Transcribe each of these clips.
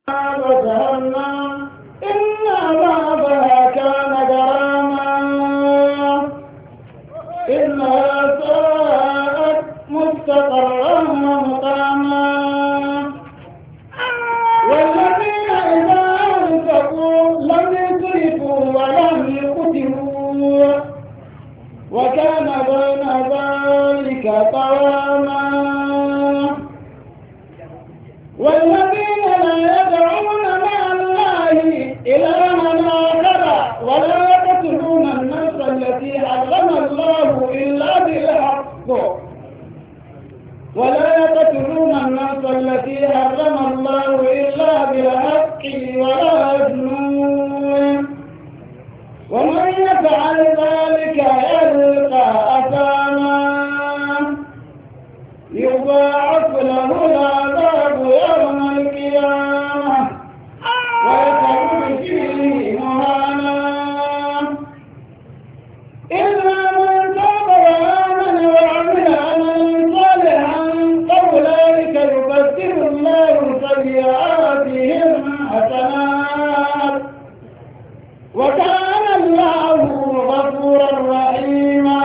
وجهنم إن عذابها كان غراما إنها ساءت مستقرا ومقاما والذين إذا أنفقوا لم يسرفوا ولم يقتروا وكان بين ذلك قواما والذين لا يدعون مع الله إلها آخر ولا يقتلون النفس التي حرم الله إلا بالحق ولا يزنون ومن يفعل ذلك يلقى أثاما يضاعف له العذاب يوم القيامة ويخلد فيه مهانا إلا من تاب وآمن وعمل عملا صالحا فأولئك يبدل الله سيئاتهم حسنات وكان الله غفورا رحيما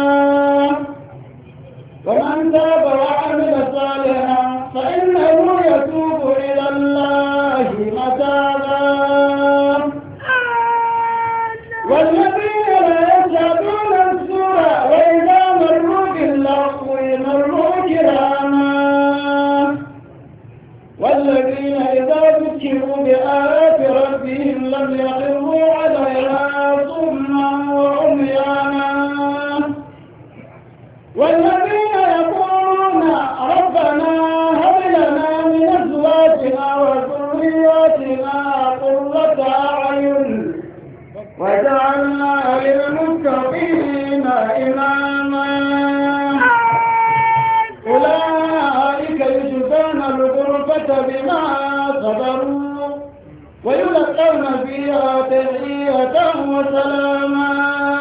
ومن تاب وعمل صالحا فإنه يتوب إلى الله متابا والذين لا يشهدون الزور وإذا مروا باللغو مروا كراما والذين إذا ذكروا بآيات ربهم لم يخروا عليها صما وعميانا والذين يقولون ربنا هب لنا من أزواجنا وذرياتنا قرة أعين وجعلنا للمتقين إماما أولئك يجزون الغرفة بما صبروا ويلقون فيها تحية وسلاما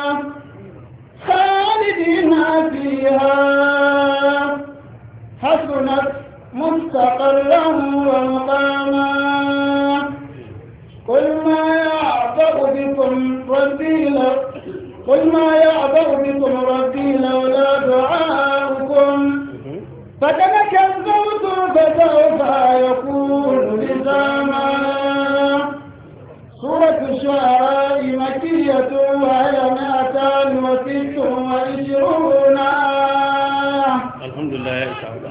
خالدين فيها حسنت مستقرا ومقاما قل ما يعبأ بكم ربي لولا دعاؤكم فقد كذبتم فسوف يكون لزاما سورة الشعراء مكية وهي 226 آية. الحمد لله يا شعب.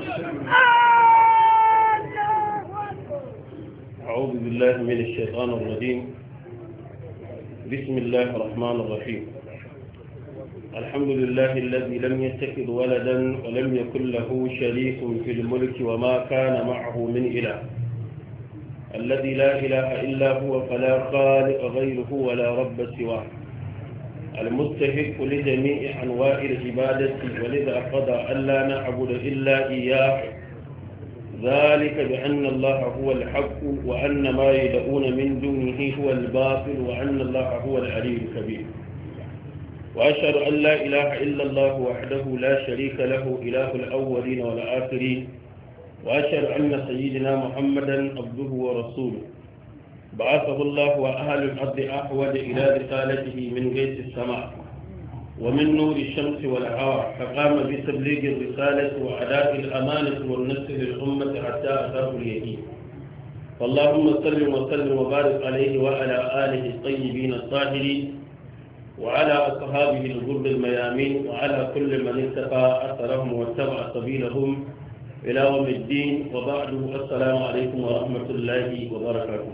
أعوذ بالله من الشيطان الرجيم. بسم الله الرحمن الرحيم. الحمد لله الذي لم يتخذ ولدا ولم يكن له شريك في الملك وما كان معه من إله الذي لا إله إلا هو فلا خالق غيره ولا رب سواه المستحق لجميع أنواع العبادة ولذا قضى ألا نعبد إلا إياه ذلك بأن الله هو الحق وأن ما يدعون من دونه هو الباطل وأن الله هو العلي الكبير وأشهد أن لا إله إلا الله وحده لا شريك له إله الأولين والآخرين وأشهد أن سيدنا محمدا عبده ورسوله بعثه الله وأهل الأرض أحوج إلى رسالته من غيث السماء ومن نور الشمس والهواء فقام بتبليغ الرسالة وأداء الأمانة والنصر للأمة حتى أتاه اليقين فاللهم صل وسلم وبارك عليه وعلى آله الطيبين الطاهرين وعلى أصحابه الغر الميامين وعلى كل من اتقى أثرهم واتبع سبيلهم إلى يوم الدين وبعد السلام عليكم ورحمة الله وبركاته.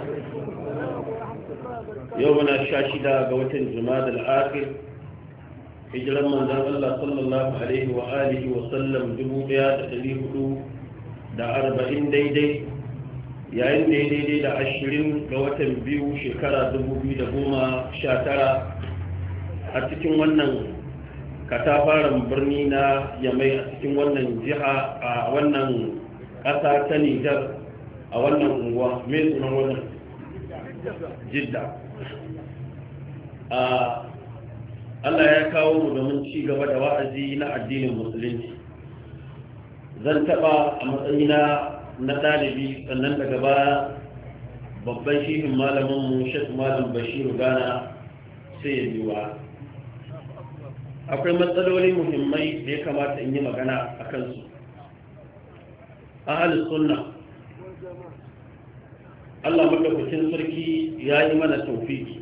يومنا الشاشدة قوة جماد الآخر هجرا من ذا الله صلى الله عليه وآله وسلم جموديا تتليه دا 40 daidai yayin daidai da 20 ga watan biyu shekara 2019 a cikin wannan katafaren birni na Yamai a cikin wannan jiha a wannan ƙasa ta Nijar a wannan unguwa mai sunan wannan Jidda Allah ya kawo mu domin ci gaba da wa'azi na addinin musulunci. Zan taɓa a matsayina na ɗalibi sannan daga baya babban shehin malaminmu Sheikh Malam Bashiru Gana sai ya biwa. Akwai matsaloli muhimmai da ya kamata in yi magana a kansu. Ahlus sunna Allah madaukakin sarki ya yi mana tawfiki.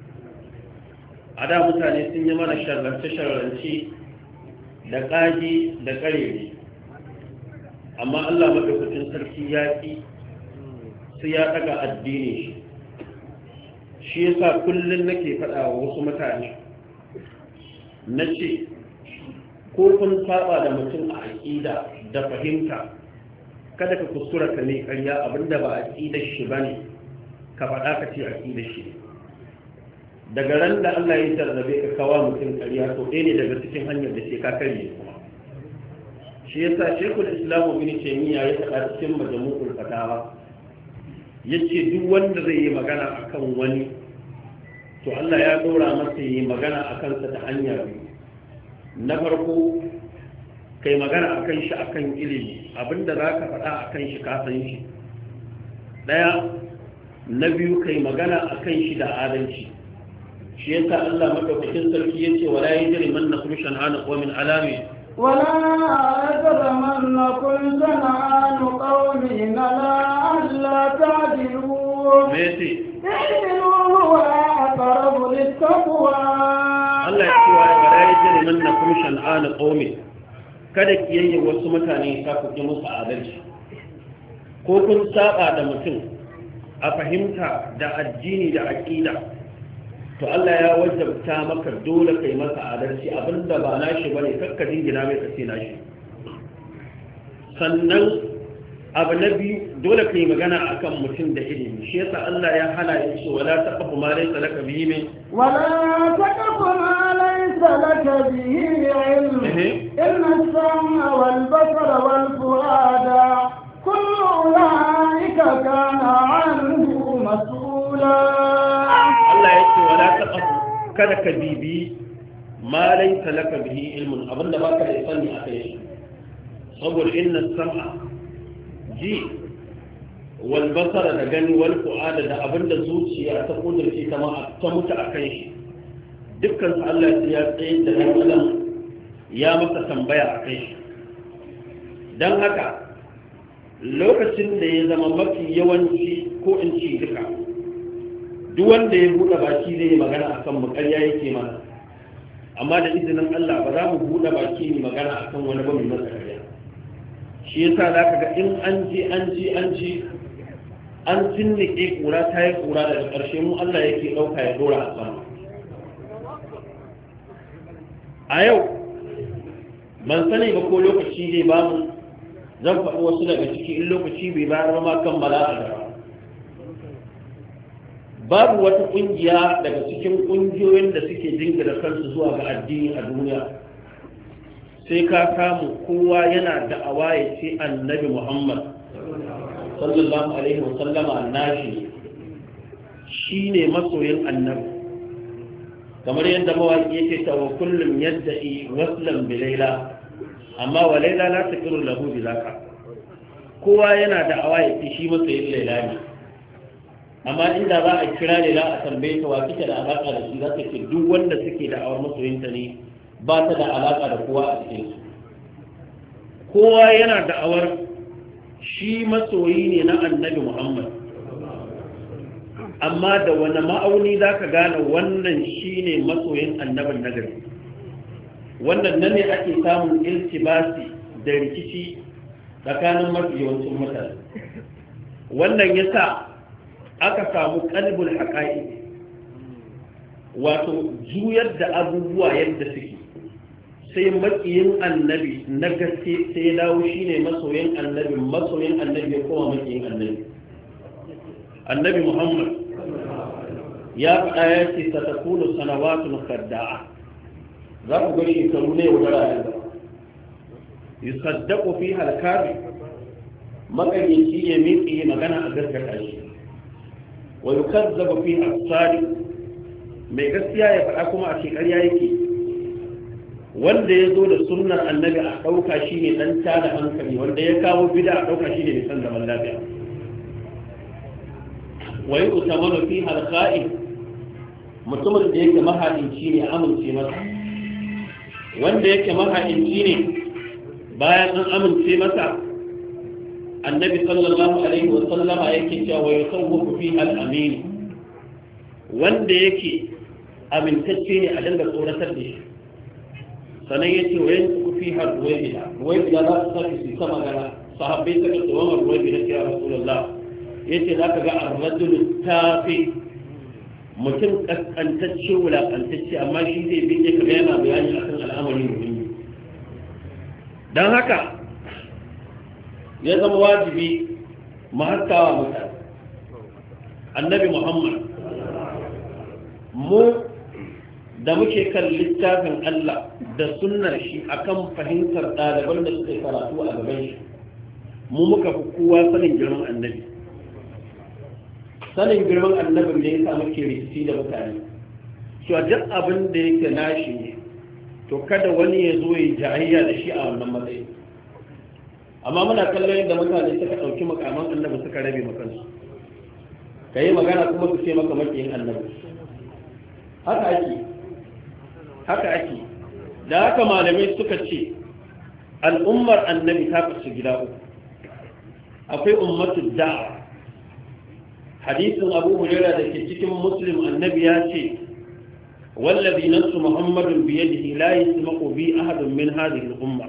A da mutane sun yi mana sharrance da ƙagi da ƙarere, amma Allah madaukakin sarki ya ƙi su ya ɗaga addini shi yasa kullum nake faɗa wa wasu mutane na ce ko kun saba da mutum a aƙida da fahimta kada ka kuskura ka ne ƙarya abinda ba aƙidar shi bane ka faɗa ka ce aƙidar shi daga ran da Allah ya tarzabe ka kawa mutum ƙarya to ɗaya ne daga cikin hanyar da sai ka karye kuma shi yasa Sheikhul Islam Ibn Taymiyyah ya faɗa cikin Majmu'ul Fatawa yace duk wanda zai yi magana akan wani to Allah ya dora masa yi magana akan sa ta hanya biyu. Na farko kai magana akan shi akan ilimi abinda zaka faɗa akan shi ka san shi daya. Na biyu kai magana akan shi da adalci. shi yasa Allah madaukakin sarki yace wala yajri man nakhru shan'an qawmin alami ولا يجرمنكم شنآن قوم على ألا تعدلوا اعدلوا هو أقرب للتقوى. Allah ya ce wala yajrimannakum shan'an qawmin kada kiyayye wasu mutane ta kuke musu adalci ko kun saba da mutum a fahimta da addini da aqida to Allah ya wajabta maka dole kai masa adalci abinda ba nashi bane kakka dingina mai kace nashi. Sannan abu na biyu dole kai magana akan mutum da ilimi shi yasa Allah ya hana ya ce wala taqfu ma laysa laka bihi min wala taqfu ma laysa laka bihi ilm inna as-sam'a wal basara wal fuada kullu ulaika kana 'anhu mas'ula. Allah ya ce wala taqfu kada ka bibi ma laysa laka bihi ilmun abinda baka da sani akai shi saboda inna as-sam'a ji wal basara da gani wal fuada da abinda zuciya ta kudurci ta mutu akan shi dukkan su Allah ya tsaye da dan ya masa tambaya akan shi. Dan haka lokacin da ya zama mafi yawanci ko in ci duka duk wanda ya buɗe baki zai yi magana akan mu ƙarya yake mana, amma da izinin Allah ba za mu buɗe baki mu magana akan wani ba mai masa ƙarya. Shi yasa za ka ga in an tinnike ƙura ta yi ƙura daga ƙarshe mu Allah yake ɗauka ya ɗora a sama. A yau ban sani ba ko lokaci zai ba mu zan faɗi wasu daga ciki in lokaci bai bayar ma kammala a gaba. Babu wata ƙungiya daga cikin ƙungiyoyin da suke jingina kansu zuwa ga addini a duniya sai ka samu kowa yana da'awa ya ce annabi Muhammad sallallahu alaihi wa sallama nashi shine masoyin annabi, kamar yadda mawaki yake ta wa kullum yadda'i waslan bi laila amma wa laila la taqiru lahu bi zaka. Kowa yana da'awa ya ce shi masoyin laila ne, amma inda za a kira laila a tambaye ta wa kike da alaka da shi za ta ce duk wanda suke da'awar masoyinta ne ba ta da alaka da kowa a cikin su. Kowa yana da'awar shi masoyi ne na annabi Muhammad, amma da wani ma'auni za ka gane wannan shi ne masoyin annabin nagari. Wannan nan ne ake samun iltibasi da rikici tsakanin mafi yawancin mutane. Wannan ya sa aka samu qalbul haqa'iq, wato juyar da abubuwa yadda suke, sai makiyin annabi na gaske sai ya dawo shine masoyin annabi ya koma makiyin annabi. Annabi Muhammad ya faɗa ya ce satakunu sanawatun khadda'a, za ku gani shekaru ne wa dara yusaddaqu fiha al-kadhib, makayyaci ya miƙe magana a gaskata shi, wa yukazzabu fiha as-sadiq, mai gaskiya ya faɗa kuma a ce ƙarya yake. Wanda ya zo da sunnar annabi a ɗauka shi ne ɗan tada hankali, wanda ya kawo bida a ɗauka shi ne mai san zaman lafiya. wa yu'tamanu fi al-kha'in mutumin da yake mahadinci ne amince masa wanda yake mahadinci ne bayan an amince masa annabi sallallahu alaihi wa sallama yake cewa yusawwu fi al-amin wanda yake amintacce ne a dinga tsoratar da shi sanan yace wayan ku fi har ruwaibida za su saki su sama magana sahabbai suka ce wannan ruwaibida ya rasulullah yace zaka ga ar-rajul tafi mutum kaskantacce wulakantacce amma shi zai bi ka ga yana bayani akan al'amari muhimmi dan haka ya zama wajibi mu haskawa mutane annabi Muhammad mu da muke kan littafin Allah da sunnar shi akan fahimtar ɗaliban da suke karatu a gaban shi mu muka fi kowa sanin girman annabi sanin girman annabin da ya sa muke rikici da mutane cewa duk abin da yake nashi ne to kada wani ya zo ya jayayya da shi a wannan matsayi amma muna kallon yadda mutane suka ɗauki makaman annabi suka rabe makansu ka yi magana kuma su ce maka makiyin annabi haka ake da haka malamai suka ce al'ummar annabi ta kasu gida uku akwai ummatul da'a hadisin abu hurairah da ke cikin muslim annabi ya ce wallazi nafsu muhammadun biyadihi la yasma'u bi ahadun min hadhihi al-umma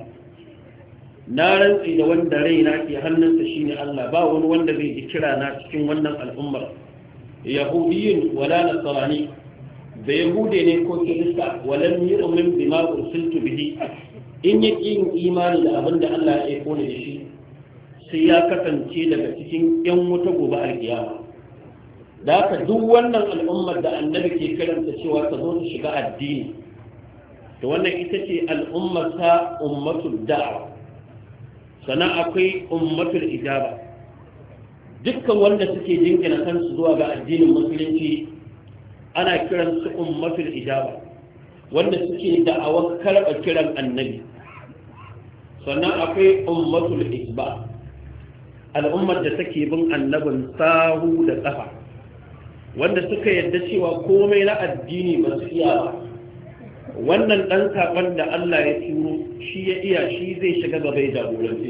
na rantsi da wanda raina ke hannunsa shine Allah ba wani wanda zai ji kira na cikin wannan al'ummar yahudiyyin wala nasrani da yahude ne ko kirista walam yu'min bima ursiltu bihi in yaki yin imani da abin da Allah ya aiko ne da shi sai ya kasance daga cikin yan wuta gobe alkiyama da haka duk wannan al'ummar da annabi ke karanta cewa ta zo ta shiga addini to wannan ita ce al'ummar ta ummatul da'wa sannan akwai ummatul ijaba dukkan wanda suke jingina kansu zuwa ga addinin musulunci ana kiran su ummatul ijaba wanda suke da'awar karɓa kiran annabi sannan akwai ummatul isba al'ummar da take bin annabin sahu da ƙafa wanda suka yadda cewa komai na addini ba su iya ba wannan ɗan saƙon da Allah ya turo shi ya iya shi zai shiga gaba ya jagorance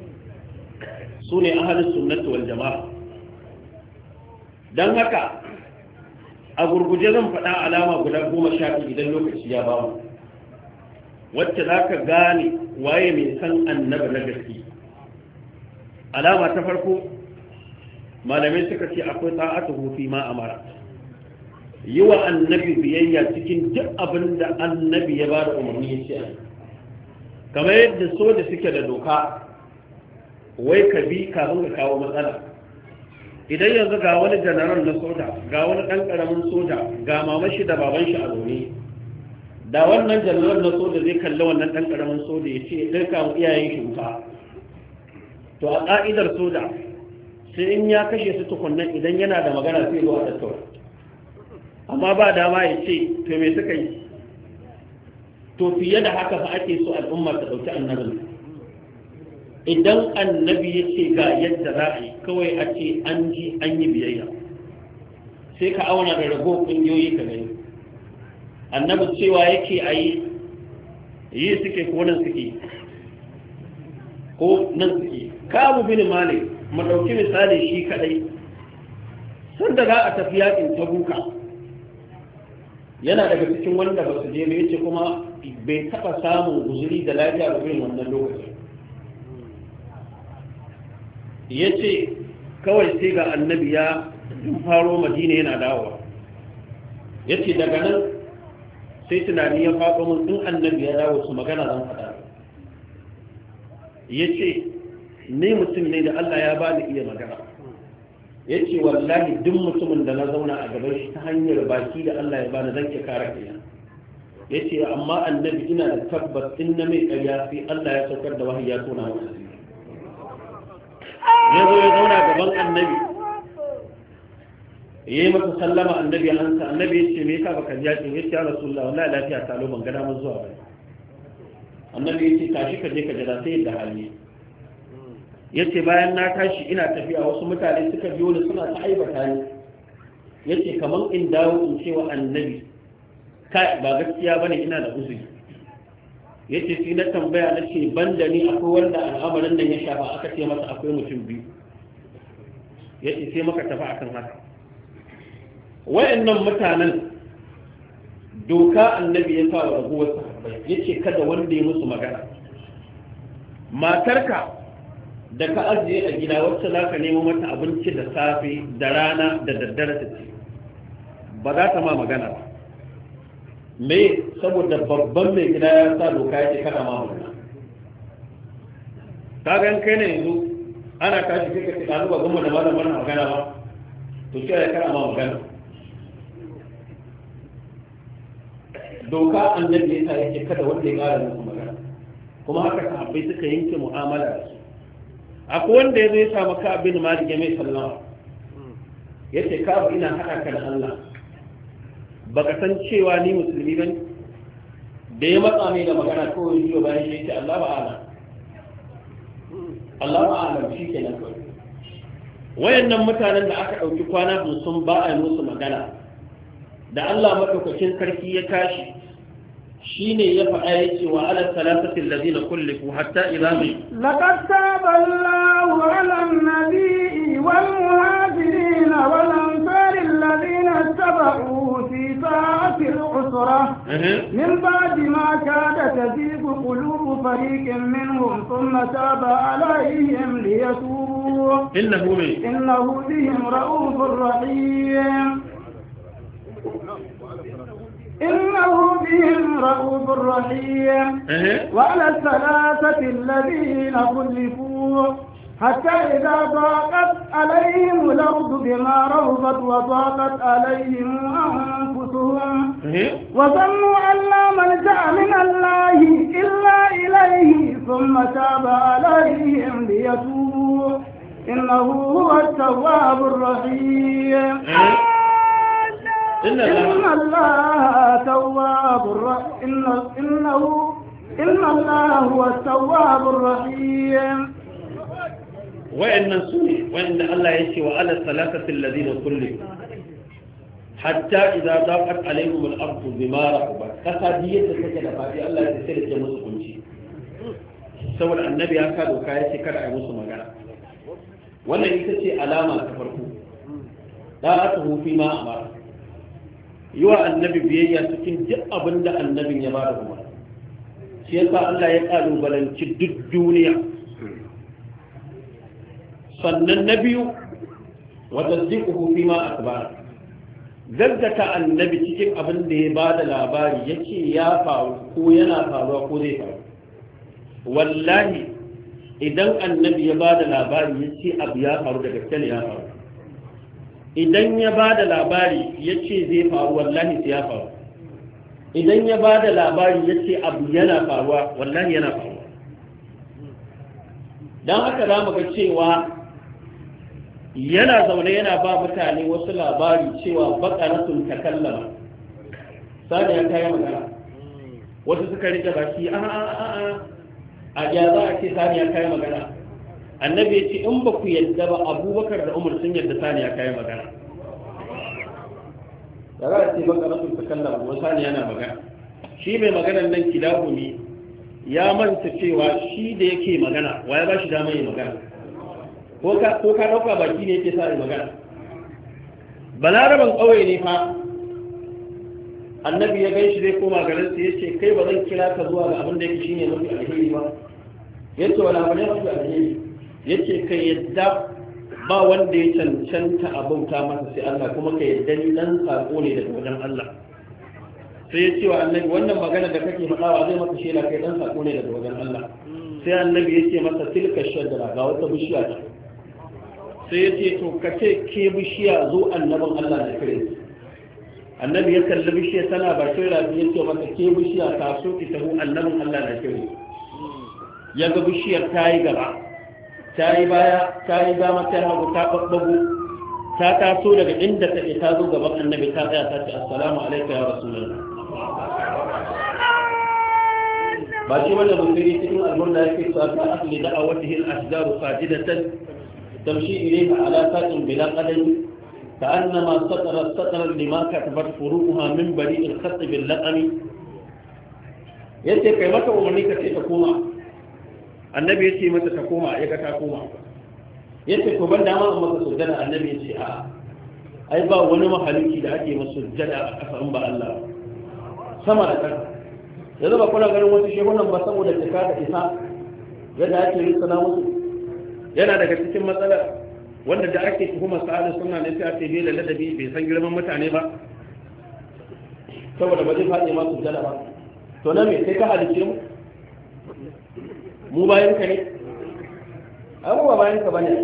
su ne ahalin sunnati wal jama'a don haka a gurguje zan faɗa alama guda 12 idan lokaci ya bamu wacce za ka gane waye mai san annabi na gaske alama ta farko malamai suka ce akwai ta'atuhu fi ma amara yi wa annabi biyayya cikin duk abin da annabi ya ba da umarni ya ce kamar yadda so da suke da doka wai ka bi kafin ka kawo matsala idan yanzu ga wani janaral na soja ga wani ɗan ƙaramin soja ga mamashi da baban shi a zaune da wannan janaral na soja zai kalli wannan ɗan ƙaramin soja ya ce ɗirka mu iyayen shi wuta to a ƙa'idar soja sai in ya kashe su tukunnan idan yana da magana sai zuwa tattauna amma ba dama ya ce to me suka yi to fiye da haka fa ake so al'umma ta ɗauki annabin idan annabi ya ce ga yadda za a yi kawai a ce an ji an yi biyayya sai ka auna da rago ƙungiyoyi ka gani annabi cewa yake a yi suke ko nan suke Kabu bin Malik mu ɗauki misali shi kaɗai sanda za a tafi yakin Tabuka yana daga cikin wanda ba su je ba yace kuma bai taɓa samun guzuri da lafiya ba irin wannan lokaci yace kawai sai ga annabi ya faro Madina yana dawowa yace daga nan sai tunani ya faɗo mun in annabi ya dawo su magana zan faɗa yace ni mutum ne da Allah ya bani iya magana yace wallahi duk mutumin da na zauna a gaban shi ta hanyar baki da Allah ya bani zan ke kare kaina yace amma annabi ina da tabbas in na mai ƙarya sai Allah ya saukar da wahayi ya tona masa ya zo ya zauna gaban annabi yayi masa sallama annabi ansa annabi yace me yasa baka ji yace ya rasulullah wallahi lafiya ta lo ban ga mun zuwa ba annabi yace tashi ka je ka jira sai da hali yace bayan na tashi ina tafiya wasu mutane suka biyo ni suna ta aibata ni yace kaman in dawo in ce wa annabi kai ba gaskiya bane ina da uzuri yace sai na tambaya na ce banda ni akwai wanda al'amarin nan ya shafa aka ce masa akwai mutum biyu yace sai maka tafi akan haka wayannan mutanen doka annabi ya sa wa raguwar sahabbai yace kada wanda ya musu magana matarka da ka ajiye a gida wacce za ka nemo mata abinci da safe da rana da daddare ta ce ba za ta ma magana ba me saboda babban mai gida ya sa doka ya ce kada ma magana ta gan kai ne yanzu ana tashi kai ka ce ɗazu ba gama da malamar magana ba to ce ya kada ma magana doka annabi ya sa ya ce kada wanda ya ƙara musu magana kuma haka sahabbai suka yanke mu'amala da su akwai wanda ya zai samu ka abin malik ya mai sallama ya ce ka ina haɗa ka da Allah baka san cewa ni musulmi bane da ya matsa mai da magana kawai jiyo bayan shi ya ce Allah ba'ala Allah ba'ala shi ke nan kawai wayannan mutanen da aka ɗauki kwana 50 ba a yi musu magana da Allah madaukakin sarki ya tashi shine ya faɗa ya ce wa ala salatati alladhina kullifu hatta idza mai laqad taballahu ala an-nabiyyi wal muhajirin wal ansari alladhina tabi'u fi sa'ati al-usra min ba'di ma kada tazigu qulubu fariqin minhum thumma taba alayhim liyatubu innahu bihim ra'ufur rahim إنه بهم رؤوف رحيم وعلى الثلاثة الذين خلفوا حتى إذا ضاقت عليهم الأرض بما رهبت وضاقت عليهم أنفسهم وظنوا أن لا ملجأ من الله إلا إليه ثم تاب عليهم ليتوبوا إنه هو التواب الرحيم إن الله تواب إن الله هو التواب الرحيم وإن الله يشي وعلى الثلاثة الذين كلهم حتى إذا ضاقت عليهم الأرض بما رحبت كفادية تسكت فاتي الله يتسلت يمس كنشي سوى النبي أكاد وكاية كرع يمس مغانا وأن يتسي علامة تفرقه لا أته فيما أمر yi wa annabi biyayya cikin duk abin da annabin ya bada kuma shi yasa Allah ya kalubalanci duk duniya sannan na biyu wa tasdiquhu fi ma akbar gaggata annabi cikin abin da ya bada labari yace ya faru ko yana faruwa ko zai faru wallahi idan annabi ya bada labari yace abu ya faru da gaske ne ya faru idan ya ba da labari ya ce zai faru wallahi sai ya faru idan ya ba da labari ya ce abu yana faruwa wallahi yana faruwa don haka za mu ga cewa yana zaune yana ba mutane wasu labari cewa bakaratun takallama sani ya kayi magana wasu suka rike baki a ya za a ce sani ya kayi magana annabi ya ce in ba ku yadda ba abubakar da umar sun yadda sani ya kayi magana da za a ce baka rasu ta kallon wa sani yana magana shi mai maganar nan kidahumi ya manta cewa shi da yake magana wa ya ba shi damar yi magana ko ka ɗauka baki ne yake sa yi magana balaraban ƙauye ne fa annabi ya gaishe zai koma garinsa ya ce kai ba zan kira ka zuwa ga abin da yake shine mafi alheri ba ya ce wala bane mafi alheri yace ka yadda ba wanda ya cancanta a bauta masa sai Allah kuma ka yadda ni dan sako ne daga wajen Allah sai ya ce wa annabi wannan magana da kake faɗawa zai maka shela kai dan sako ne daga wajen Allah sai annabi ya ce masa tilka shajara ga wata bishiya ce sai ya ce to ka ce ke bishiya zo annabin Allah da kire annabi ya kalli bishiya tana bakin rafi ya ce masa ke bishiya ta so ki tahu annabin Allah da kire ya ga bishiyar ta yi gaba ta yi baya ta yi dama ta hagu ta babbago ta taso daga inda take ta zo gaban annabi ta tsaya ta ce assalamu alaikum ya rasulullah ba shi wanda musiri cikin almurna yake cewa ta asli da'awatihi al-ashjaru sajidatan tamshi ilayha ala saqin bila qadami كأنما سطر لما كتبت فروعها من بريء الخط باللقم yace kai mata umarni ka ce ta koma annabi yace mata ta koma ya ga ta koma yace to ban dama amma ka sujjada annabi yace a ai ba wani mahaluki da ake masa sujjada a ƙasa in ba Allah sama da ƙasa yanzu ba kuna ganin wasu shehunan ba saboda cika da isa yadda ake yi sana musu yana daga cikin matsalar wanda da ake tuhumar sa'adar suna ne sai a ce bai da ladabi bai san girman mutane ba saboda ba zai faɗi masu jada ba to na me sai ka halice mu bayan ka ne abubuwa bayan ka bane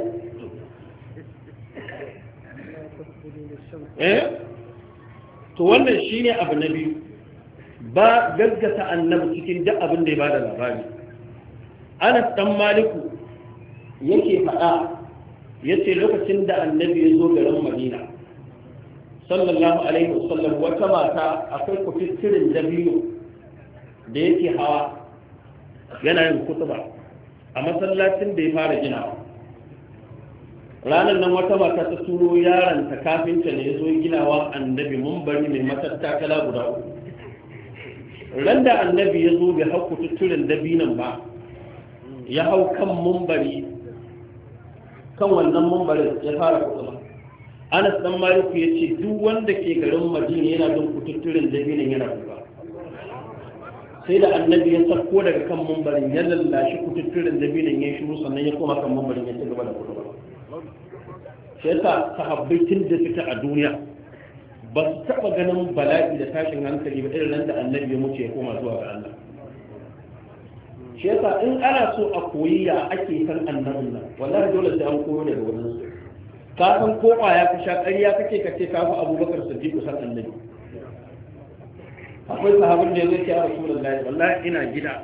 to wannan shine abu na biyu ba gaggata annabi cikin duk abin da ya bada labari Anas dan Maliku yake faɗa yace lokacin da annabi ya zo garin Madina sallallahu alaihi wasallam wata mata akwai kufittirin dabino da yake hawa yana yin kutuba a masallacin da ya fara ginawa ranar nan wata mata ta turo yaron ta kafinta ne ya zo ginawa annabi munbari mai matattakala guda uku ran da annabi ya zo bai hau kututturen dabinan ba ya hau kan munbari kan wannan munbarin ya fara kutuba Anas dan Maliku yace duk wanda ke garin Madina yana jin kututturen dabinan yana kuka sai da annabi ya sako daga kan munbarin ya lallashi kututturen dabinan ya shiru sannan ya koma kan munbarin ya ci gaba da kutuba sai yasa sahabbai tun da fita a duniya ba su taɓa ganin bala'i da tashin hankali ba irin nan da annabi ya mutu ya koma zuwa ga Allah shi yasa in ana so a koyi ya ake san annabin nan wallahi dole sai an koyo daga wurin su ka san ko kwaya ka sha ƙarya kake ka ce ka fi Abubakar Siddiq san annabi akwai sahabin da zai ce ya Rasulullahi wallahi ina gida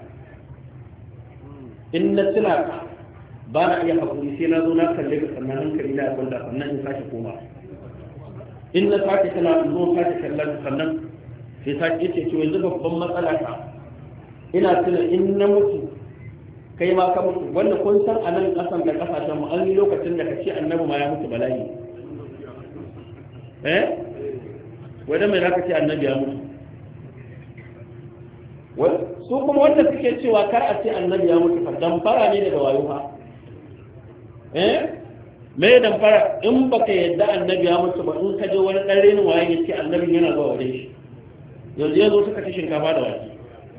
in na tuna ka ba na iya hakuri sai na zo na kalle ka sannan hankali na ya kwanta sannan in sake koma in na sake tana zo sake kallon sannan sai sake ce to yanzu babban matsala ta ina tuna in na mutu kai ma ka mutu wanda kun san a nan kasan da kasashen mu an yi lokacin da kace annabi ma ya mutu bala'i wanda mai zaka ce annabi ya mutu su kuma wanda suke cewa kar a ce annabi ya mutu fa dan fara ne daga wayo fa me dan fara in baka yadda annabi ya mutu ba in ka je wani dan renin waye yace annabin yana zuwa wajen shi yanzu suka ci shinkafa da wake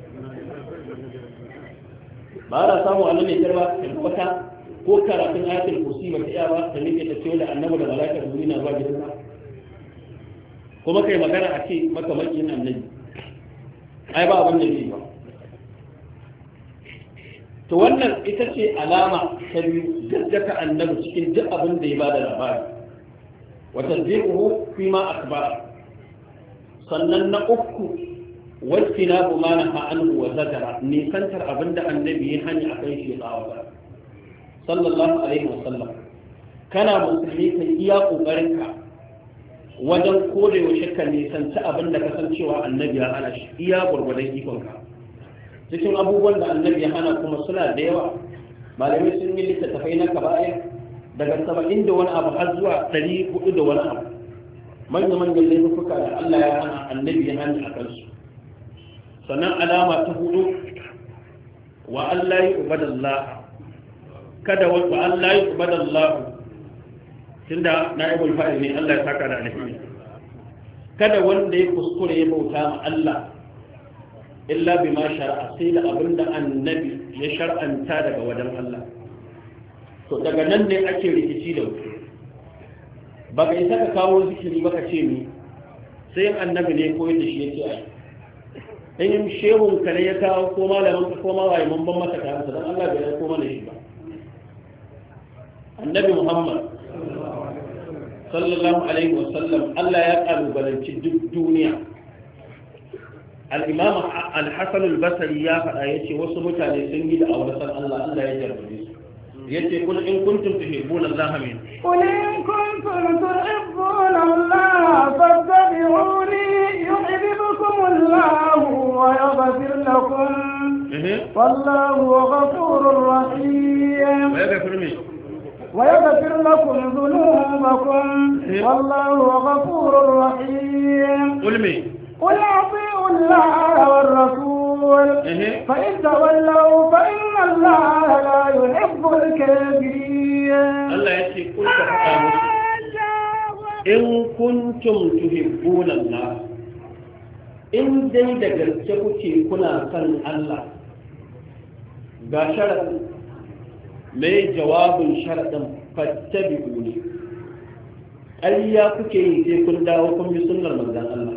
ba na samu annan ne karba wata ko karatun ayatul kursi ba ta iya ba ta nake ta ce da annabi da malaikar duniya na zuwa gidansa kuma kai magana a ce maka makin annabi ai ba abin da ne ba to wannan ita ce alama ta biyu gaskata annabi cikin duk abin da ya bada labari wa tasdiquhu fi ma akbara sannan na uku واجتناب ما نهى عنه وزجر نيسانتر أبند النبي هني أكي شيء طاوة صلى الله عليه وسلم كان مسلمي إيا قبرك وجن كوري وشكا نيسانت أبند كسنشوا النبي هنش إيا بربدي إيكونك cikin abubuwan da annabi ya hana kuma suna da yawa malamai sun yi littattafai na kaba'ir daga 70 da wani abu har zuwa 400 da wani abu manya-manyan laifuka da Allah ya hana annabi ya hana a kansu sannan alama ta hudu wa Allah ya ubadallah kada wa Allah ya ubadallah tunda naibul fa'il ne Allah ya saka da alheri kada wanda ya kuskure ya bauta ma Allah illa bima shar'a sai da abinda annabi ya shar'anta daga wajen Allah to daga nan ne ake rikici da wuce baka isa ka kawo zikiri baka ce ni sai annabi ne koyar da shi yake ai in shehun ka ne ya kawo ko malamin ka ko mawaye mun ban masa kayansa dan Allah bai aiko mana shi ba annabi Muhammad sallallahu alaihi wasallam Allah ya kalubalanci duk duniya al-imam al-Hasan al-Basri ya faɗa yace wasu mutane sun yi da auratan Allah Allah ya jarrabe su yace kun in kuntum tuhibbuna Allah min qul in kuntum tuhibbuna Allah fattabi'uni yuhibbukum Allah wa yaghfir lakum wallahu ghafurur rahim wa yaghfir min ويغفر لكم ذنوبكم والله غفور رحيم قل مين قل أطيعوا الله والرسول فإن تولوا فإن الله لا يحب الكافرين الله يقول إن كنتم تحبون الله in dai da gaske kuke kuna san Allah ga sharaɗin mai jawabin sharaɗin fattabi'u ne ƙarya kuke yi sai kun dawo kun bi sunnar manzon Allah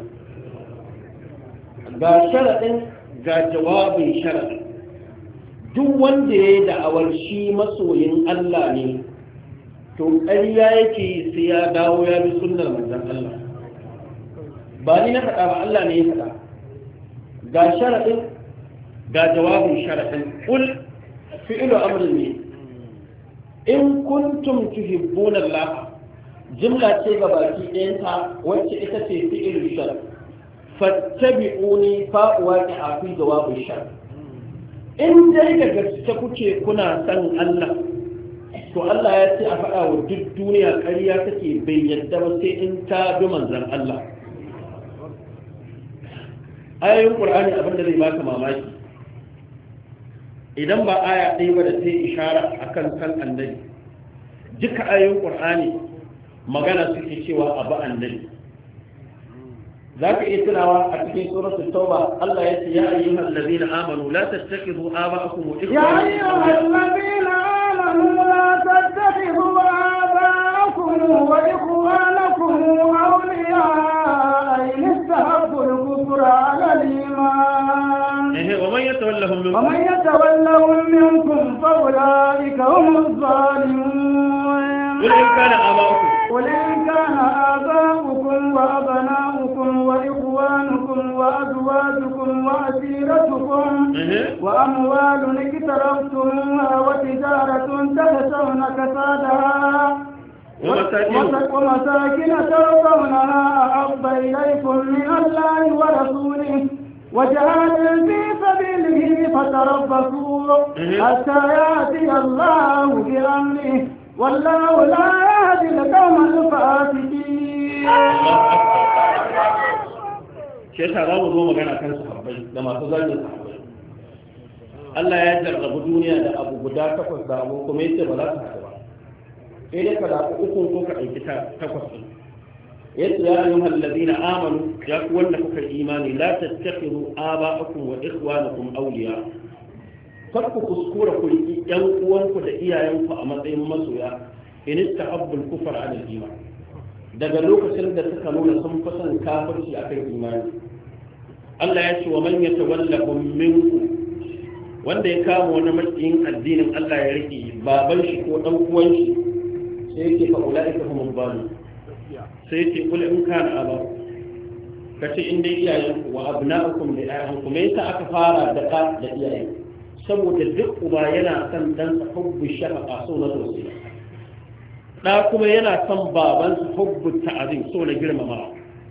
ga sharaɗin ga jawabin sharaɗin duk wanda ya yi da'awar shi masoyin Allah ne to ƙarya yake yi sai ya dawo ya bi sunnar manzon Allah ba ni na faɗa ba Allah ne ya faɗa ga sharaɗin ga jawabin sharaɗin ƙul fi'ilu amrin ne in kuntum tuhibbuna Allah jumla ce ga baki ɗayanta wacce ita ce fi'ilu shar fattabi'uni fa'uwa ki afi jawabin shar in dai da gaske kuke kuna san Allah to Allah ya ce a faɗa wa duk duniya ƙarya take bai yadda ba sai in ta bi manzon Allah ayoyin ƙur'ani abin da zai baka mamaki idan ba aya ɗaya ba da sai ishara akan san annabi duka ayoyin ƙur'ani magana suke cewa abu annabi za ka iya tunawa a cikin suratul tauba Allah ya ce ya ayyuhal ladina amanu la tattakhidhu aba'akum wa ikhwanakum يا أيها الذين آمنوا لا تتخذوا آباءكم وإخوانكم أولياء إن استحبوا الكفر على الإيمان ومن يتولهم منكم فأولئك هم الظالمون قل إن كان آباؤكم وأبناؤكم وإخوانكم وأزواجكم وعشيرتكم وأموال اقترفتموها وتجارة تخشون كسادها ومساكن ترضونها أحب إليكم من الله ورسوله وجهاد في سبيله فتربصوا حتى يأتي الله بأمره والله لا يهدي القوم الفاسقين. shi yasa za mu zo magana kan sahabbai da masu zagin sahabbai. Allah ya jarrabu duniya da abu guda takwas da abu kuma yace ba za su haɗu ba. Sai dai ka zaɓi ukun ko ka ɗauki takwas ɗin. Yace ya ayyuhal ladina amanu ya ku wanda kuka imani la tattakhidhu aba'akum wa ikhwanakum awliya. Kar ku kuskura ku riƙi ƴan uwanku da iyayenku a matsayin masoya in istahabbul kufra 'ala al-iman. Daga lokacin da suka nuna sun fi son kafirci akan imani. Allah ya ce wa man yatawallahum minkum wanda ya kama wani makiyin addinin Allah ya rike baban shi ko dan uwan shi sai yake fa ulaika humul zalim sai yake kul in kana aba kace in dai iyayen wa abna'ukum da ayyanku me yasa aka fara da da iyayen saboda duk uba yana son dan hubbu shafaqa so na sosai da kuma yana son baban su hubbu ta'zim so na girmama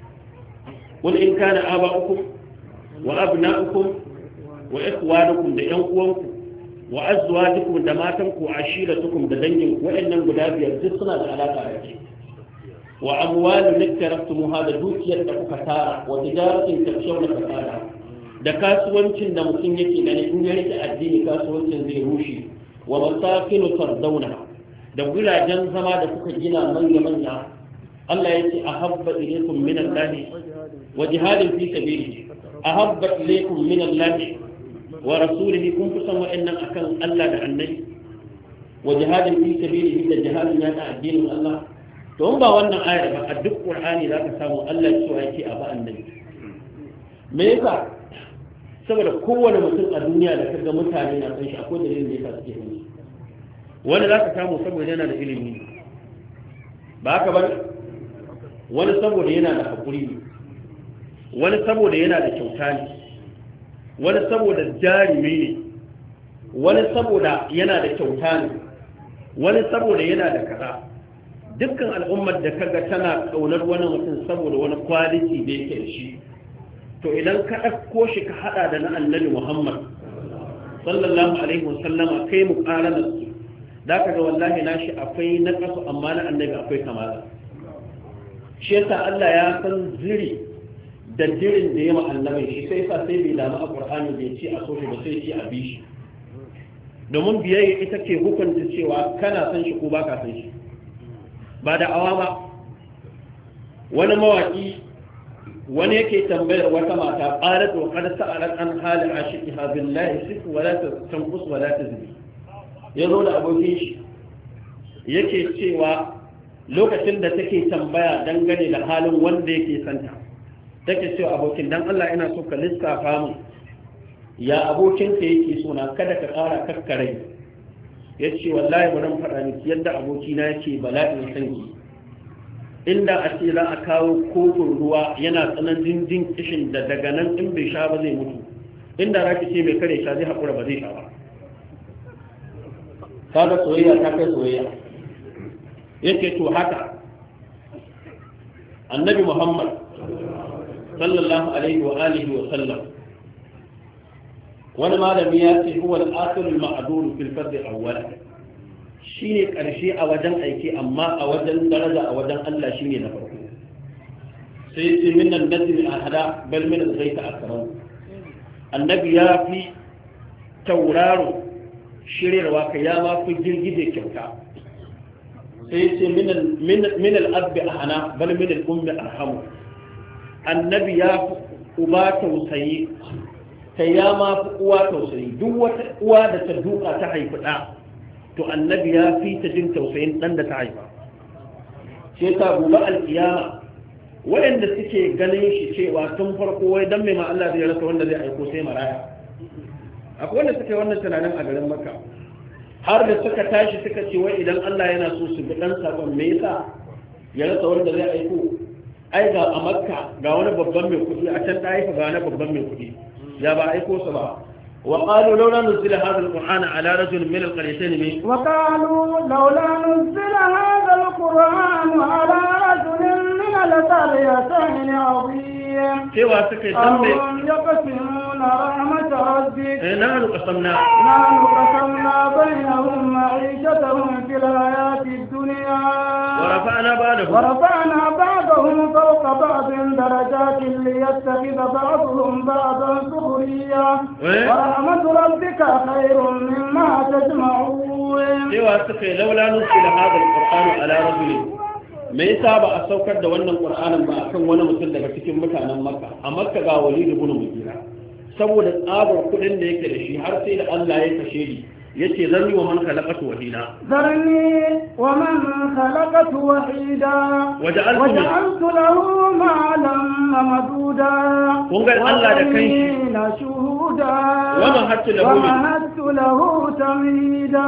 wal in kana aba'ukum wa abna'ukum wa ikhwanukum da yan uwanku wa azwajukum da matanku ashiratukum da danginku wa'annan guda biyar duk suna da alaka da shi wa amwalun iktaraftumuha da dukiyar da kuka tara wa tijaratin takshawna kasada da kasuwancin da mutum yake gani in ya rike addini kasuwancin zai rushe wa masakinu tardawna da gurajen zama da kuka gina manya Allah ya ce ahabba ilaykum min Allah wa jihadin fi sabilihi ahabba ilaykum min Allah wa rasulihi kun fi san wa'annan akan Allah da annabi wa jihadin fi sabilihi da jihadin ya da addinin Allah to ba wannan ayar ba a duk Qur'ani zaka samu Allah cewa yake a ba annabi me yasa saboda kowane mutum a duniya da kaga mutane na san shi akwai dalilin da yasa suke san shi wani zaka samu saboda yana da ilimi ba haka ba wani saboda yana da hakuri ne wani saboda yana da kyauta ne wani saboda jarumi ne wani saboda yana da kyauta ne wani saboda yana da kaza dukkan al'ummar da kaga tana kaunar wani mutum saboda wani kwaliti da yake da shi to idan ka ɗauko shi ka haɗa da na annabi Muhammad sallallahu alaihi wasallama kai mu ƙaranar su da ka ga wallahi nashi akwai na kasu amma na annabi akwai kamala shi yasa Allah ya san ziri da dirin da ya ma annabin shi sai yasa sai bai damu a Qur'ani bai ce a so shi ba sai ce a bi shi domin biyayya ita ke hukunta cewa kana san shi ko baka san shi ba da awama wani mawaki wani yake tambayar wata mata qalat wa qad sa'alat an hali ashiqiha billahi sif wa la tanqus wa la tazid yazo da abokin shi yake cewa lokacin da take tambaya dangane da halin wanda yake santa take cewa abokin dan Allah ina so ka lissafa mu ya abokin ka yake so na kada ka ƙara kakkare yace wallahi bari faɗa miki yadda abokina yake bala'in sanki inda a ce za a kawo kofin ruwa yana tsananin jin kishin da daga nan in bai sha ba zai mutu inda za ki ce mai kare sha zai haƙura ba zai sha ba kaga soyayya ta kai soyayya yake to haka annabi Muhammad sallallahu alaihi wa alihi wa sallam wani malami ya ce huwa al-akhir al-ma'dur fil fard awwala shine karshe a wajen aiki amma a wajen daraja a wajen Allah shine na farko sai ce min an-najm ahada bal min al-ghayth akram annabi ya fi tauraro shiryarwa ka ya ma fi girgije kyauta sai ce min al-abbi ahana bal min al-ummi arhamu annabi ya fi uba tausayi ta ya ma fi uwa tausayi duk wata uwa da ta duka ta haifi ɗa to annabi ya fi ta jin tausayin ɗan da ta haifa sai ta gobe alkiyama waɗanda suke ganin shi cewa tun farko wai dan mai ma Allah zai rasa wanda zai aiko sai maraya akwai wanda suke wannan tunanin a garin Makka har da suka tashi suka ce wai idan Allah yana so su bi dan sakon me yasa ya rasa wanda zai aiko ai ga a Makka ga wani babban mai kuɗi a can Taifa ga wani babban mai kuɗi ya ba aiko su ba وقالوا لولا نزل هذا القرآن على رجل من القريتين به وقالوا لولا نزل هذا القرآن على رجل من القريتين عظيم سوى سكي تنبي أهم يقسمون رحمة ربك نحن قسمنا بينهم معيشتهم في الحياة الدنيا ورفعنا بعضهم فوق بعض درجات ليتخذ بعضهم بعضا سخريا ورحمة ربك خير مما تجمعون سوى سكي لولا نزل هذا القرآن على رجل me yasa ba a saukar da wannan qur'anin ba akan wani mutum daga cikin mutanen Makka a Makka ga Walid ibn Mughira saboda tsabar kudin da yake da shi har sai da Allah ya kashe shi yace zarni wa man khalaqatu wahida waja'altu lahu ma'lan mamduda kun ga Allah da kanshi na shuhuda wa mahattu lahu tamida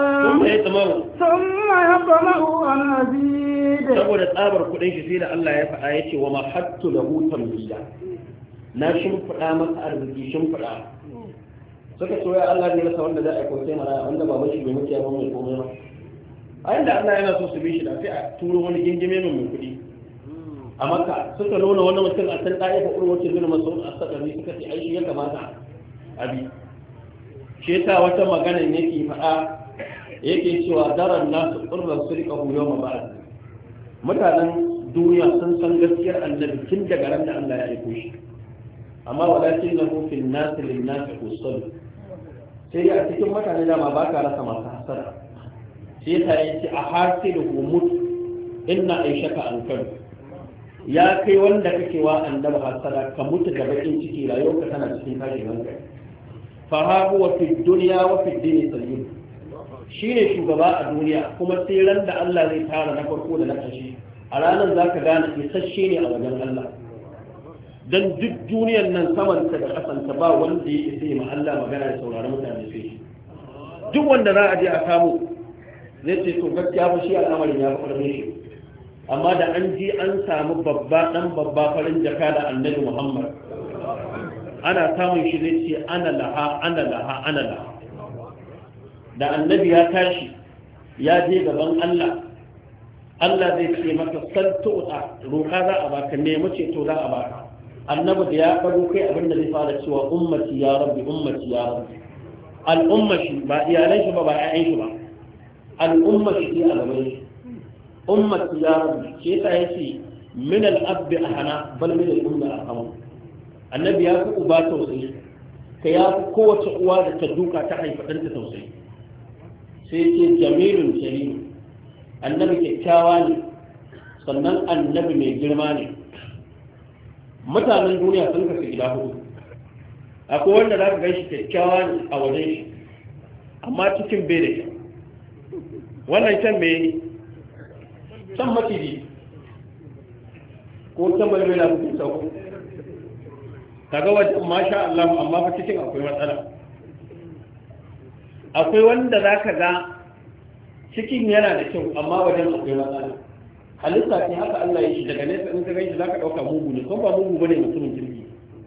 thumma yatma'u an azid saboda tsabar kudin shi sai da Allah ya faɗa yace wa mahattu lahu tamida na shimfiɗa masa arziki shimfiɗa suka ce ya Allah ne rasa wanda za a kauce mara wanda baban shi bai mutu ya mai komai ba a yanda Allah yana so su bi shi da sai a turo wani gingime mai kuɗi a Makka suka nuna wani mutum a can ɗaya fa urwacin bin Mas'ud a sakari suka ce ai shi ya kamata a bi shi yasa wata magana yake faɗa yake cewa daren nasu qurran sulqa yawma ba'd mutanen duniya sun san gaskiyar annabi tun daga ran da Allah ya aiko shi amma walakin lahu fil nas lin nas usul sai a cikin mutane da ma baka rasa masu hasara sai ta yace a hasiluhu mut inna aishaka ankar ya kai wanda kake wa annabi hasara ka mutu da bakin ciki rayuwarka tana cikin tashin hankali fa ha huwa fi dunya wa fi dini sayyid shine shugaba a duniya kuma sai ran da Allah zai tara na farko da na ƙarshe a ranar zaka gane isasshe ne a wajen Allah dan duk duniyar nan samanta da kasanta ba wanda ya isa ma Allah magana da sauraron mutane sai shi duk wanda za a je a samu zai ce to gaskiya fa shi al'amarin ya faɗa shi amma da an ji an samu babba dan babba farin jaka da Annabi Muhammad ana samun shi zai ce ana laha da Annabi ya tashi ya je gaban Allah zai ce maka santu'a roƙa za a baka nemi ceto za a baka annabi da ya ɗago kai abin da zai fara cewa ummati ya rabbi al'umma shi ba iyalan shi ba ƴaƴan shi ba al'ummati a gaban shi ummati ya rabbi shi yasa yace min al-abd ahana bal min al-ummi aham annabi ya fi uba tausayi ka ya fi kowace uwa da ta duka ta haifa ɗanta tausayi sai ce jamilun jalilu annabi kyakkyawa ne sannan annabi mai girma ne. Mutanen duniya sun kasu gida hudu, akwai wanda za ka gan shi kyakkyawa ne a wajen shi amma cikin bai da kyau, wannan can mai can maciji ko can balbai na hukun sauko kaga wajen masha Allah amma fa cikin akwai matsala. Akwai wanda za ka ga cikin yana da kyau amma wajen akwai matsala. Halitta ce haka Allah ya shi daga nesa in ka ganshi za ka ɗauka mugu ne kuma ba mugu bane mutumin kirki.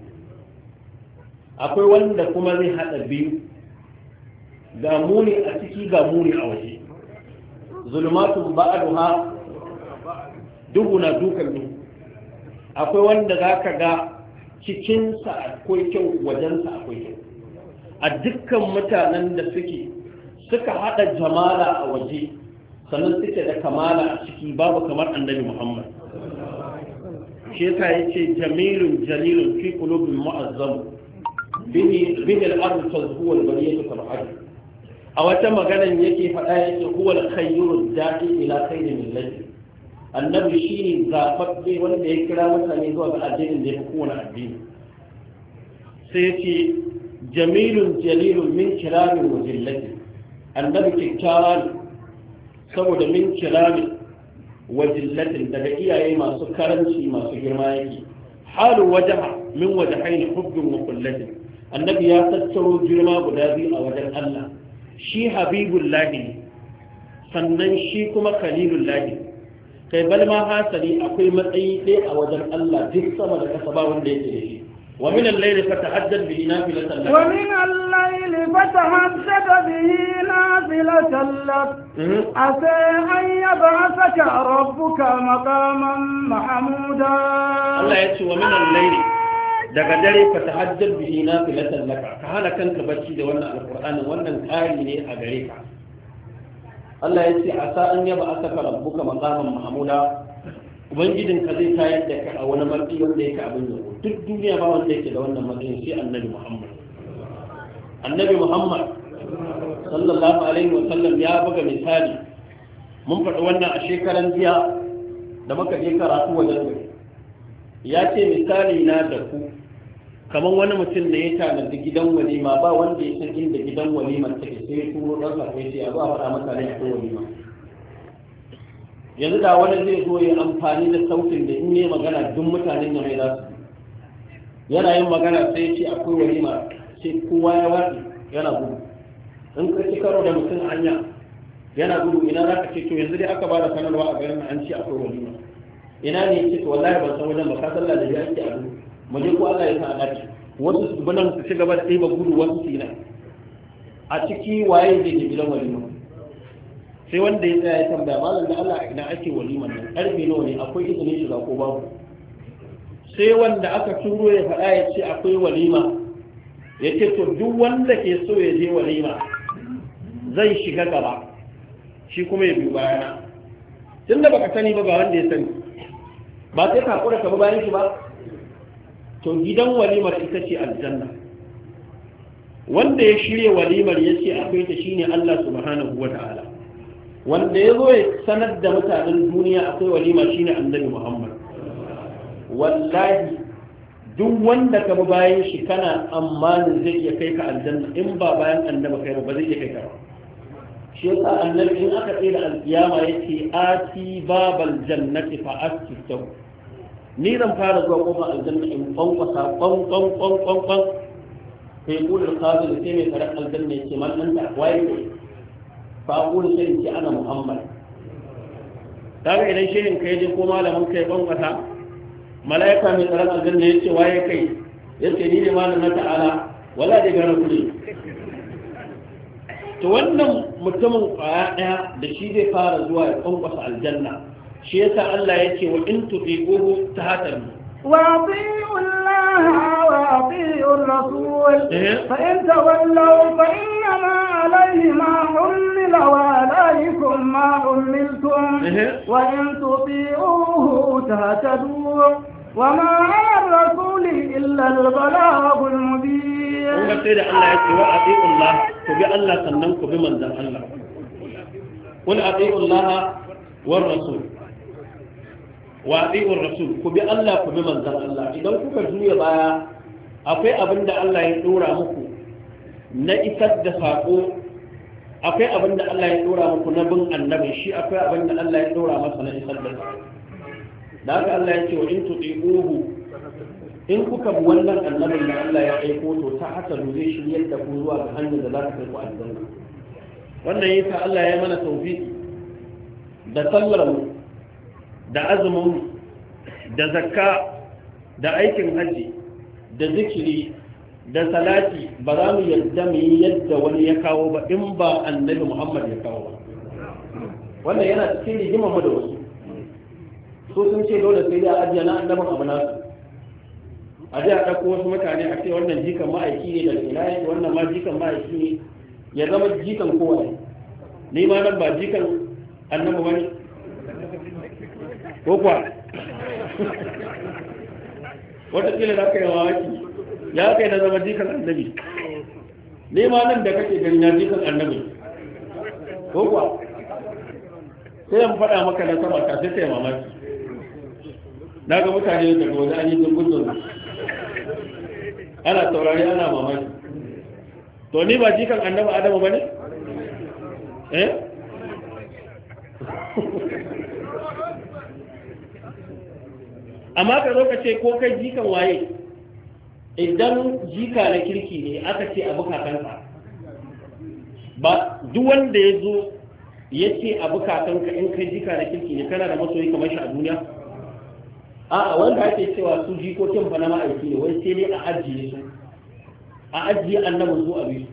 Akwai wanda kuma zai haɗa biyu, ga muni a ciki ga muni a waje, zulmatun ba'aduha duhu na dukan duhu. Akwai wanda za ka ga cikinsa akwai kyau wajensa akwai kyau. A dukkan mutanen da suka haɗa jamala a waje sannan suke da kamala a ciki babu kamar annabi Muhammad. Shi yasa yace jamilun jalilun fi qulubil mu'azzam bihi al-ard tazhu wal bariyatu tab'ad. A wata maganan yake faɗa yake huwa al-khayru da'i ila khayri millati. Annabi shine zababbe wanda ya kira mutane zuwa ga addinin da ya fi kowane addini. Sai yace jamilun jalilun min kiramin wa jillati. Annabi kyakkyawa saboda min kiramin wa jillatin daga iyaye masu karanci masu girma yake. Halu wajaha min wajahain hubbin wa kullatin. Annabi ya tattaro girma guda biyu a wajen Allah. Shi habibullahi sannan shi kuma khalilullahi. Kai bal ma hasali akwai matsayi ɗaya a wajen Allah duk sama da kasa ba wanda yake da shi. ومن الليل فتهجد به نافلة لك ومن الليل فتهجد به نافلة لك عسى أن يبعثك ربك مقاما محمودا. الله يتشو ومن الليل daga dare fatahajjad bihi nafilatan laka ka hana kanka bacci da wannan alqur'ani wannan tsari ne a gare ka. Allah ya ce asa an yaba asaka rabbuka maqaman mahmuda, ubangijin ka zai tayar da ka a wani matsayi wanda yake abin yabo. Duk duniya ba wanda yake da wannan matsayin sai annabi Muhammad. Annabi Muhammad sallallahu alaihi wa sallam ya buga misali, mun faɗi wannan a shekaran jiya da muka je karatu wajen gari. Ya ce misali na da ku kamar wani mutum da ya tanadi gidan walima, ba wanda ya san inda gidan walima take sai ya turo ɗan sarfai sai a zo a faɗa mutane a kan walima. Yanzu da wani zai zo ya amfani da sautin da in ne magana duk mutanen ya mai za su yana yin magana sai ce akwai walima sai kowa ya waɗi yana gudu. In ka ci karo da mutum hanya yana gudu ina za ka ce to yanzu dai aka ba da sanarwa a garin an ce akwai walima, ina ne ce to wallahi ban san wajen ba ka sallah da ya ake a gudu mu je ko Allah ya sa a dace. Wasu su nan su ci gaba da ɗiba gudu wasu su na a ciki waye zai je gidan walima. Sai wanda ya tsaya ya tambaya malam da Allah ina ake waliman nan karfe nawa ne, akwai izinin shiga ko babu. Sai wanda aka turo ya faɗa ya ce akwai walima, ya ce to duk wanda ke so ya je walima zai shiga gaba shi kuma ya biyu bayana. Tun da baka sani ba ga wanda ya sani ba sai ka hakura ka bi bayan shi ba. To gidan walimar ita ce aljanna. Wanda ya shirya walimar ya ce akwai ta shine Allah subhanahu wa ta'ala. Wanda ya zo ya sanar da mutanen duniya akwai walima shine annabi Muhammad. Wallahi duk wanda ka bi bayan shi kana tsammanin zai iya kai ka aljanna, in ba bayan annabi kai ba zai iya kai ka ba. Shi yasa annabi in aka tsira alkiyama yace ati babal jannati fa astitu, ni zan fara zuwa kofar aljanna in kwankwasa kwan sai kulul qazil sai mai karar aljanna yace man anta waye ne fa aqulu sai in ce ana Muhammad. Kaga idan shehin kai je ko malamin kai kwankwasa, malaika mai karar aljanna yace waye kai, yace ni ne malamin na ta'ala, wala da gara kudi. To wannan mutumin kwaya daya da shi zai fara zuwa ya kwankwasa aljanna. Shi yasa Allah ya ce wa in tuqiquhu tahtadu وأطيعوا الله وأطيعوا الرسول فإن تولوا فإنما عليه ما حمل وعليكم ما حملتم وإن تطيعوه تهتدوا وما على الرسول إلا البلاغ المبين. وقال الله وأطيعوا الله تبي الله سننكم بمن ذا الله قل أطيعوا الله والرسول wa ati'ur rasul ku bi Allah ku bi manzon Allah idan kuka juya baya akwai abinda Allah ya dora muku na isar da sako akwai abinda Allah ya dora muku na bin annabi shi akwai abinda Allah ya dora masa na isar da sako da haka Allah ya ce wa in tuti'uhu in kuka bi wannan annabin da Allah ya aiko to ta haka zai shiryar da ku zuwa ga hanyar da za ta kai ku aljanna wannan yasa Allah ya mana tawfiki da sallar mu da azumin da zakka da aikin haji da zikiri da salati ba za mu yadda mu yi yadda wani ya kawo ba in ba annabi Muhammad ya kawo ba wannan yana cikin rigimar mu da wasu so sun ce dole sai da ajiya na annabin abu nasu a ji a ɗauko wasu mutane a ce wannan jikan ma'aiki ne daga ina yake wannan ma jikan ma'aiki ne ya zama jikan kowa ne ni ma nan ba jikan annabi wani ko kuwa watakila za ka yi mawaki ya kai na zama jikan annabi nema nan da kake gani na jikan annabi ko kuwa sai yan faɗa maka na sama ka sai kai mamaki na ga mutane daga waje an yi zungun ana saurari ana mamaki to ni ba jikan annabi adamu ba ne? amma ka zo ka ce ko kai jikan waye idan jika na kirki ne aka ce abu kakanka ba duk wanda ya zo ya ce abu kakanka in kai jika na kirki ne kana da masoyi kamar shi a duniya a wanda ake cewa su jikokin fa na ma'aiki ne wai sai dai a ajiye su a ajiye annabin su a biyu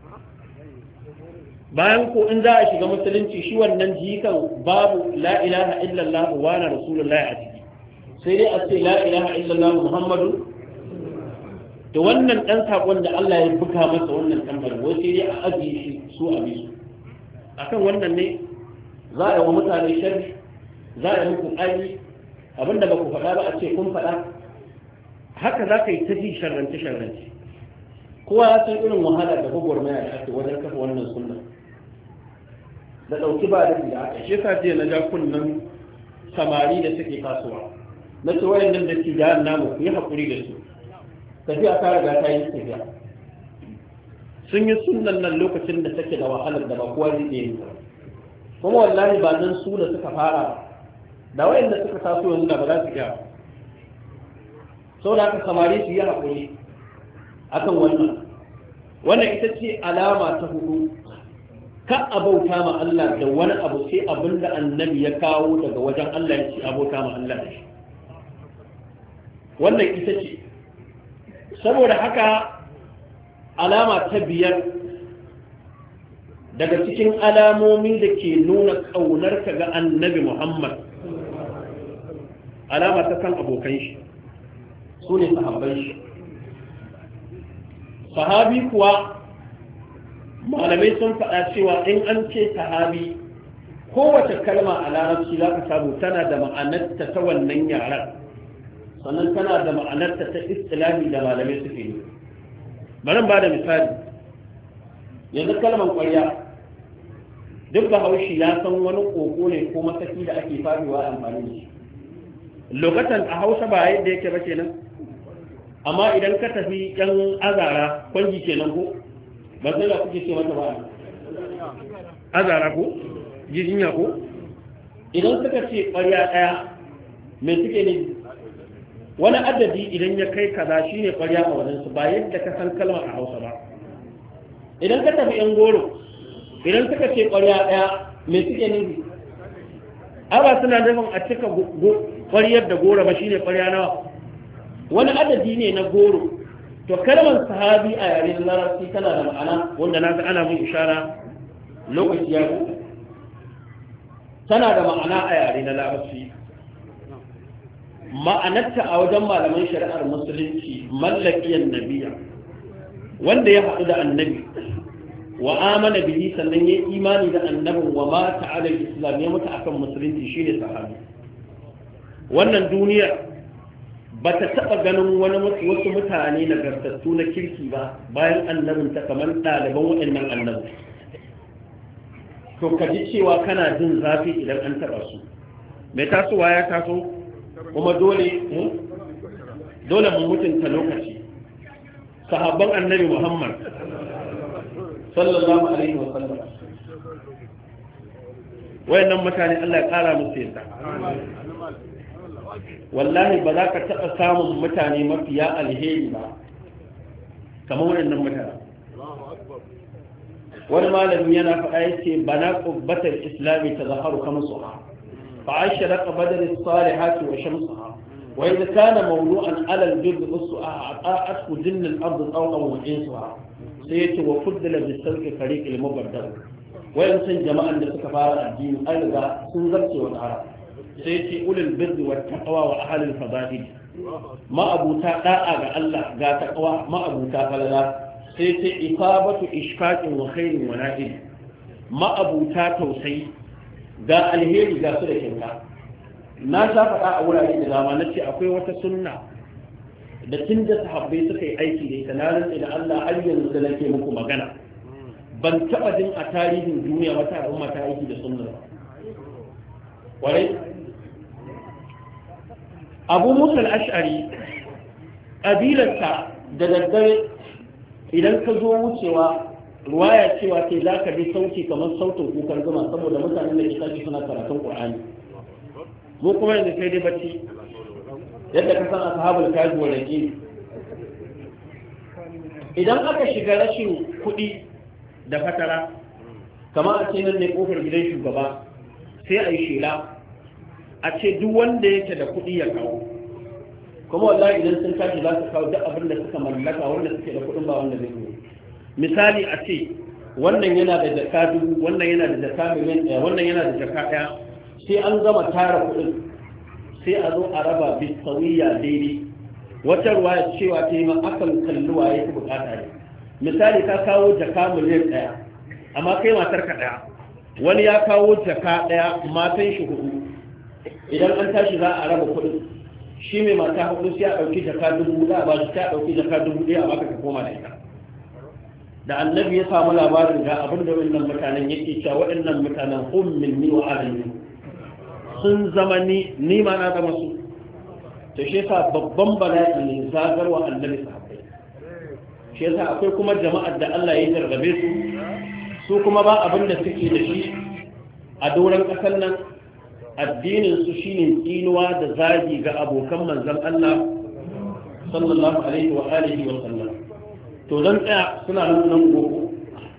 bayan ko in za a shiga musulunci shi wannan jikan babu la ilaha illallah wa na rasulullahi a ciki sai dai a ce la ilaha illallah muhammadu da wannan dan sakon da Allah ya buka masa wannan tambar wai sai dai a ajiye shi su a biyu akan wannan ne za a yi wa mutane sharri za a yi muku ƙari abinda ba ku faɗa ba a ce kun faɗa haka za ka yi ta ji sharrance kowa ya san irin wahala da gwagwarmaya da ake wajen kafa wannan sunna da ɗauki ba da aka shi yasa jiya na ja kunnen samari da suke kasuwa na ce wayannan da ke jihar namu ku yi haƙuri da su tafiya ta riga ta yi tafiya sun yi sunnan nan lokacin da take da wahalar da ba kowa zai iya yi kuma wallahi ba nan su da suka fara da wayanda suka taso yanzu da ba za su iya sau da haka samari su yi haƙuri akan wannan ita ce alama ta hudu ka abauta ma Allah da wani abu sai abinda annabi ya kawo daga wajen Allah ya ce abauta ma Allah da shi wannan ita ce saboda haka alama ta biyar daga cikin alamomi da ke nuna ƙaunarka ga annabi Muhammad alama ta kan abokan shi su ne sahabban shi sahabi kuwa malamai sun faɗa cewa in an ce sahabi kowace kalma a larabci za ka samu tana da ma'anarta ta wannan yaran sannan tana da ma'anarta ta istilahi da malamai suke yi bari ba da misali yanzu kalmar ƙwarya duk bahaushe ya san wani ƙoƙo ne ko masaki da ake faɗiwa amfani da shi lokacin a hausa ba yadda yake ba kenan amma idan ka tafi yan azara kwangi kenan ko ba sai da kuke ce mata ba azara ko jijinya ko idan suka ce ƙwarya ɗaya mai suke ne wani adadi idan ya kai kaza shine ƙwarya a wajensu ba yadda ka san kalmar a hausa ba idan ka tafi yan goro idan suka ce ƙwarya ɗaya mai suke ne ba suna nufin a cika ƙwaryar da goro ba shine ƙwarya nawa wani adadi ne na goro to kalmar sahabi a yare na larabci tana da ma'ana wanda na ga ana mun ishara lokaci ya tana da ma'ana a yare na larabci ma'anarta a wajen malaman shari'ar musulunci mallakiyar nabiya wanda ya haɗu da annabi wa amana bihi sannan ya imani da annabin wa mata ala islam ya mutu akan musulunci shine sahabi. Wannan duniya ba ta taɓa ganin wasu mutane nagartattu na kirki ba bayan annabin ta kamar ɗaliban waɗannan annabi. To ka ji cewa kana jin zafi idan an taɓa su. Mai tasowa ya taso kuma dole mu mutunta lokaci. Sahabban annabi Muhammad sallallahu alaihi wa sallam wayannan mutane Allah ya kara musu yarda. Wallahi ba za ka taɓa samun mutane mafiya alheri ba kamar wayannan mutane. wani malami yana faɗa yace bana qubbatul islami tazaharu kamsuha fa ashraqa badal as-salihati wa shamsuha wa idha kana mawdu'an 'ala al-birri was-su'a ata'at jinna al-ardu tawqan wa insuha sai yace wa fuddila bis-sarqi fariq al-mubaddal wayan san jama'an da suka fara addini an riga sun zarce wa tsara sai yace ulul birri wat-taqwa wa ahlul fada'il ma abuta da'a ga Allah ga taqwa ma abuta falala sai ce ifabatu ishfaqin wa khairin wa na'il ma'abuta tausayi ga alheri ga su da kinka. Na sha faɗa a wurare da dama na ce akwai wata sunna da tun da sahabbai suka yi aiki da ita na rantsa da Allah har yanzu da nake muku magana ban taɓa jin a tarihin duniya wata al'umma ta aiki da sunna ba. Kwarai Abu Musa al-Ash'ari ƙabilarsa da daddare idan ka zo wucewa ruwaya cewa ce za ka bi sauti kamar sautin kukan zuma saboda mutanen da ke tashi suna karatun Qur'ani. Mu kuma yanzu sai dai bacci yadda ka san ashabul kaji wa raqi. Idan aka shiga rashin kuɗi da fatara kamar a ce nan ne kofar gidan shugaba sai a yi shela a ce duk wanda yake da kuɗi ya kawo, kuma wallahi idan sun tashi za su kawo duk abin da suka mallaka wanda suke da kuɗin ba wanda zai yi. Misali a ce wannan yana da jaka dubu, wannan yana da jaka miliyan ɗaya, wannan yana da jaka ɗaya, sai an gama tara kuɗin sai a zo a raba bisawiya daidai. Wata ruwaya cewa ta yi ma akan kalli waye ku bukata ne. Misali ka kawo jaka miliyan ɗaya amma kai matar ka ɗaya, wani ya kawo jaka ɗaya matan shi hudu, idan an tashi za a raba kuɗin shi mai mata hudu sai a ɗauki jaka dubu da ba shi ta ɗauki jaka dubu ɗaya a baka ka koma da ita. Da annabi ya samu labarin ga abin da wannan mutanen yake cewa waɗannan mutanen hum minni wa alayhi sun zama ni ma na zama su. To shi yasa babban bala'i ne zagarwa annabi sahabbai. Shi yasa akwai kuma jama'ar da Allah ya jarrabe su kuma ba abin da suke da shi a doron ƙasar nan addinin su shine tsinuwa da zagi ga abokan manzon Allah sallallahu alaihi wa alihi wa sallam. To dan tsaya suna nan gogo.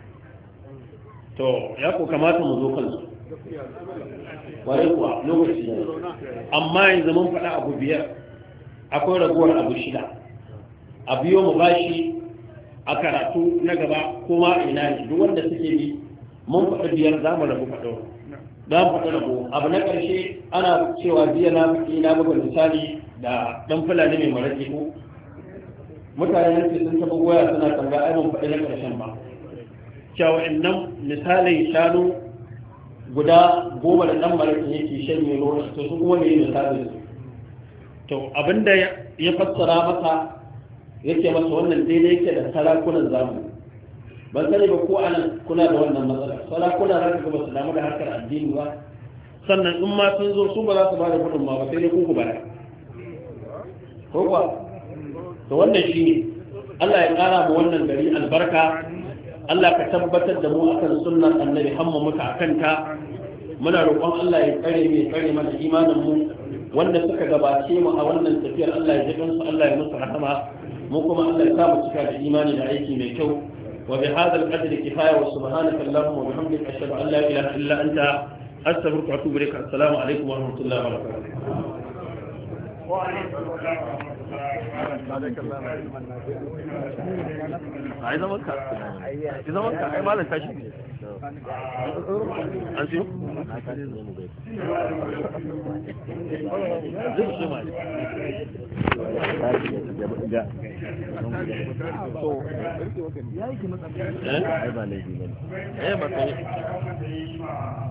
To ya ko kamata mu zo kansu. Ware kuwa lokaci ne. Amma yanzu mun faɗa abu biyar. Akwai ragowar abu shida. A biyo mu bashi a karatu na gaba kuma ina ne duk wanda suke bi mun faɗi biyar za mu rabu faɗo. Za mu faɗi rabo. Abu na ƙarshe ana cewa biya na buga misali da ɗan fulani mai maraƙi ko mutane yanzu sun taɓa goya suna tambaya ai mun faɗi na ƙarshen ba. Cewa innan misalin shanu guda 10 da ɗan maraƙi yake shanye ruwa to su kuma ne misalin su. To abinda ya fassara masa yake masa wannan daidai yake da sarakunan zamani. Ban sani ba ko anan kuna da wannan matsala. Sarakuna za ka ga ba su damu da harkar addini ba. Sannan in ma sun zo su ba za su ba da gudun ba sai dai ku bara. Ko kuwa? To wannan shi ne. Allah ya ƙara mu wannan gari albarka. Allah ka tabbatar da mu akan sunnar annabi hamma muka akan ta. Muna roƙon Allah ya tsare mana imanin mu. Wanda suka gabace mu a wannan tafiyar Allah ya jikin su, Allah ya musu rahama, mu kuma Allah ya samu cika da imani da aiki mai kyau. Wa bi hadha al-qadri kifaya wa subhanaka allahumma wa bihamdika ashhadu an la ilaha illa anta astaghfiruka wa atubu ilaik. Assalamu alaikum wa rahmatullahi wa barakatuh. ai zaman ka ai malam tashi an siyo zai